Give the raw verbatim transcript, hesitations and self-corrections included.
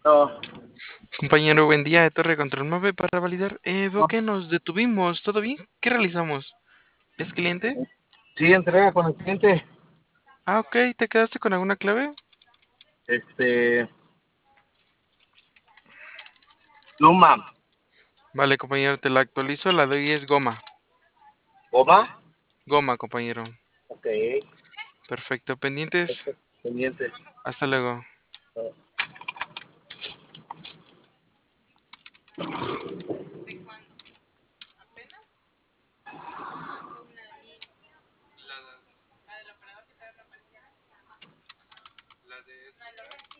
No, Compañero, buen día de Torre Control nueve para validar. Eh, veo no. que nos detuvimos. ¿Todo bien? ¿Qué realizamos? ¿Es cliente? Sí, entrega con el cliente. Ah, ok. ¿Te quedaste con alguna clave? Este, Luma, Vale, compañero, te la actualizo. La de hoy es goma. goma. Goma, compañero. Ok, Perfecto. Pendientes. perfecto, pendiente. Hasta luego. La de